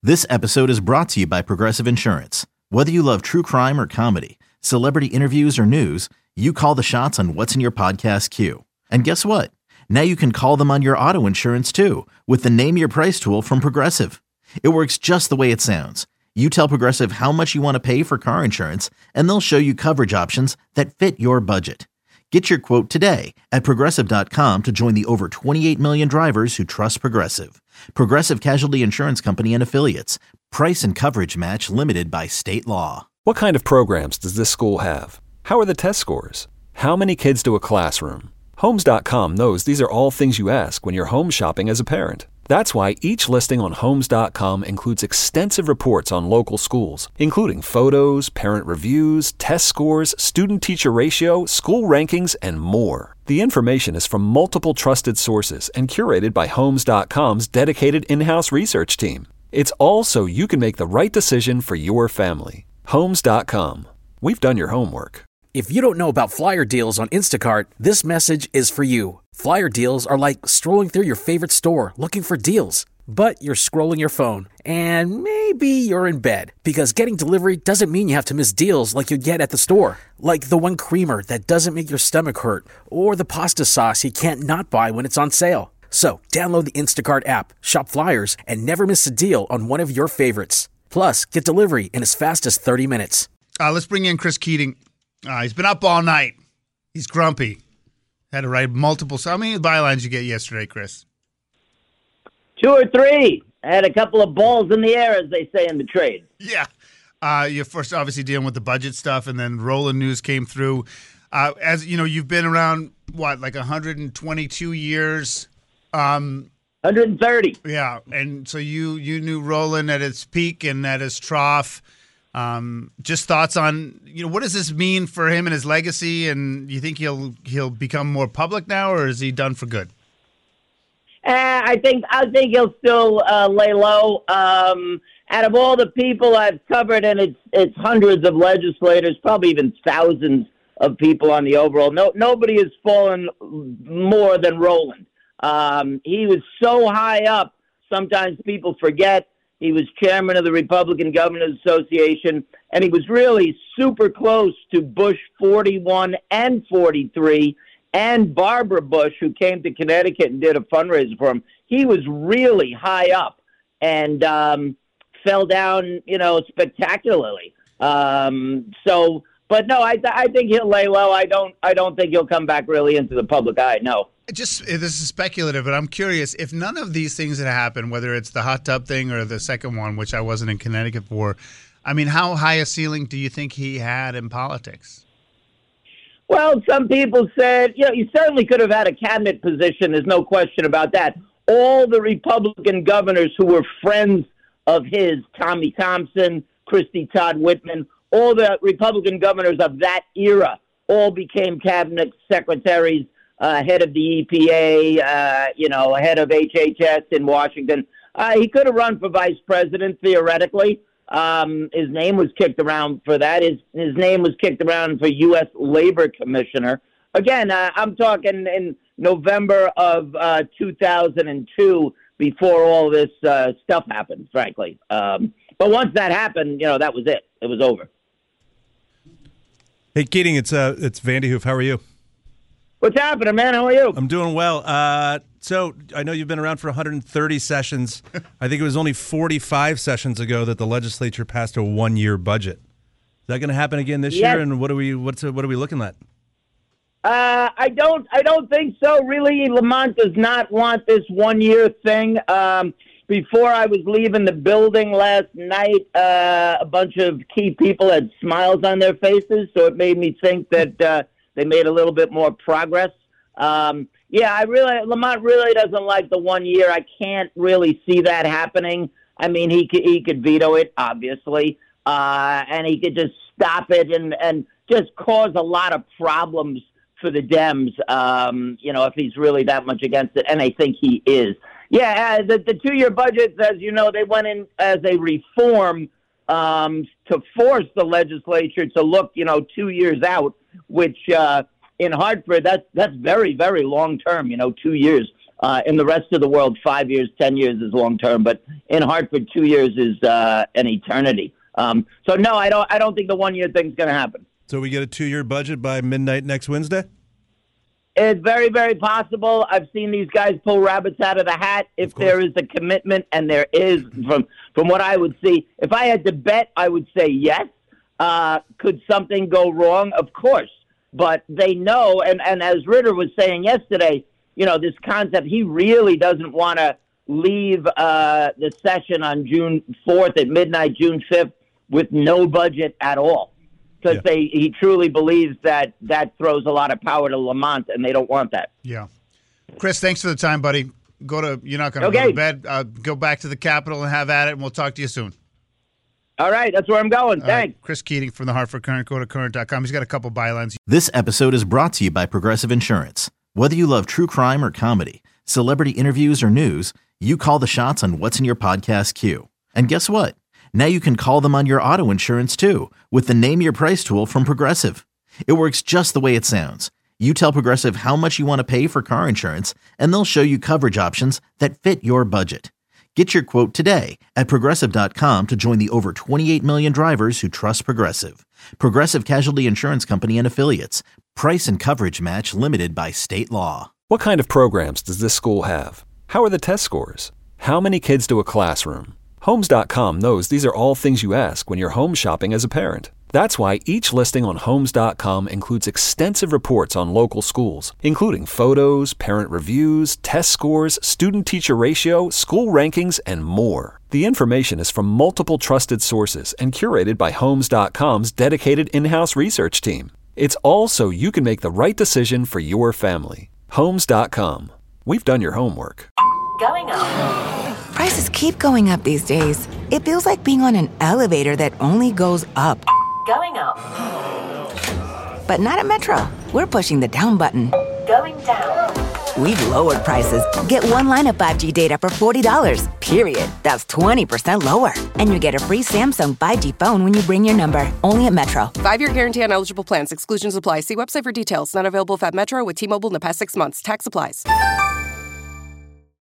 This episode is brought to you by Progressive Insurance. Whether you love true crime or comedy, celebrity interviews or news, you call the shots on what's in your podcast queue. And guess what? Now you can call them on your auto insurance too with the Name Your Price tool from Progressive. It works just the way it sounds. You tell Progressive how much you want to pay for car insurance, and they'll show you coverage options that fit your budget. Get your quote today at Progressive.com to join the over 28 million drivers who trust Progressive. Progressive Casualty Insurance Company and Affiliates. Price and coverage match limited by state law. What kind of programs does this school have? How are the test scores? How many kids to a classroom? Homes.com knows these are all things you ask when you're home shopping as a parent. That's why each listing on Homes.com includes extensive reports on local schools, including photos, parent reviews, test scores, student-teacher ratio, school rankings, and more. The information is from multiple trusted sources and curated by Homes.com's dedicated in-house research team. It's all so you can make the right decision for your family. Homes.com. We've done your homework. If you don't know about flyer deals on Instacart, this message is for you. Flyer deals are like strolling through your favorite store looking for deals. But you're scrolling your phone, and maybe you're in bed, because getting delivery doesn't mean you have to miss deals like you'd get at the store. Like the one creamer that doesn't make your stomach hurt, or the pasta sauce you can't not buy when it's on sale. So download the Instacart app, shop flyers, and never miss a deal on one of your favorites. Plus, get delivery in as fast as 30 minutes. Let's bring in Chris Keating. He's been up all night. He's grumpy. Had to write multiple. How many bylines you get yesterday, Chris? 2 or 3. I had a couple of balls in the air, as they say in the trade. Yeah. You're first obviously dealing with the budget stuff, and then Roland news came through. As you know, you've been around, like 122 years? 130. Yeah, and so you knew Roland at its peak and at his trough. Just thoughts on, what does this mean for him and his legacy? And you think he'll become more public now, or is he done for good? I think he'll still lay low. Out of all the people I've covered, and it's hundreds of legislators, probably even thousands of people on the overall. Nobody has fallen more than Roland. He was so high up. Sometimes people forget. He was chairman of the Republican Governors Association, and he was really super close to Bush 41 and 43, and Barbara Bush, who came to Connecticut and did a fundraiser for him. He was really high up and fell down, spectacularly. But no, I think he'll lay low. I don't think he'll come back really into the public eye. No. This is speculative, but I'm curious, if none of these things had happened, whether it's the hot tub thing or the second one, which I wasn't in Connecticut for, how high a ceiling do you think he had in politics? Well, some people said, he certainly could have had a cabinet position. There's no question about that. All the Republican governors who were friends of his, Tommy Thompson, Christie Todd Whitman, all the Republican governors of that era all became cabinet secretaries. Head of the EPA, head of HHS in Washington. He could have run for vice president, theoretically. His name was kicked around for that. His name was kicked around for U.S. Labor Commissioner. Again, I'm talking in November of 2002, before all this stuff happened, frankly. But once that happened, that was it. It was over. Hey, Keating, it's Vandy Hoof. How are you? What's happening, man? How are you? I'm doing well. So I know you've been around for 130 sessions. I think it was only 45 sessions ago that the legislature passed a one-year budget. Is that going to happen again this year? And what are we looking at? I don't think so. Really, Lamont does not want this one-year thing. Before I was leaving the building last night, a bunch of key people had smiles on their faces, so it made me think that they made a little bit more progress. Lamont really doesn't like the 1 year. I can't really see that happening. He could veto it, obviously, and he could just stop it and just cause a lot of problems for the Dems, if he's really that much against it, and I think he is. The 2 year budgets, as you know, they went in as a reform to force the legislature to look, 2 years out, which in Hartford, that's very, very long term, 2 years. In the rest of the world, 5 years, 10 years is long term, but in Hartford, 2 years is an eternity. So no, I don't think the 1 year thing's going to happen. So we get a 2-year budget by midnight next Wednesday? It's very, very possible. I've seen these guys pull rabbits out of the hat. If there is a commitment, and there is, from what I would see, if I had to bet, I would say yes. Could something go wrong? Of course. But they know, and as Ritter was saying yesterday, this concept, he really doesn't want to leave the session on June 4th at midnight, June 5th, with no budget at all. Because he truly believes that throws a lot of power to Lamont, and they don't want that. Yeah. Chris, thanks for the time, buddy. You're not going to go to bed. Go back to the Capitol and have at it, and we'll talk to you soon. All right, that's where I'm going. Thanks. Chris Keating from the Hartford Courant. Go to current.com. He's got a couple bylines. This episode is brought to you by Progressive Insurance. Whether you love true crime or comedy, celebrity interviews or news, you call the shots on what's in your podcast queue. And guess what? Now you can call them on your auto insurance too with the Name Your Price tool from Progressive. It works just the way it sounds. You tell Progressive how much you want to pay for car insurance, and they'll show you coverage options that fit your budget. Get your quote today at Progressive.com to join the over 28 million drivers who trust Progressive. Progressive Casualty Insurance Company and Affiliates. Price and coverage match limited by state law. What kind of programs does this school have? How are the test scores? How many kids do a classroom? Homes.com knows these are all things you ask when you're home shopping as a parent. That's why each listing on Homes.com includes extensive reports on local schools, including photos, parent reviews, test scores, student-teacher ratio, school rankings, and more. The information is from multiple trusted sources and curated by Homes.com's dedicated in-house research team. It's all so you can make the right decision for your family. Homes.com. We've done your homework. Going up. Prices keep going up these days. It feels like being on an elevator that only goes up. Going up. But not at Metro. We're pushing the down button. Going down. We've lowered prices. Get one line of 5G data for $40, period. That's 20% lower. And you get a free Samsung 5G phone when you bring your number. Only at Metro. 5-year guarantee on eligible plans. Exclusions apply. See website for details. Not available at Metro with T-Mobile in the past 6 months. Tax applies.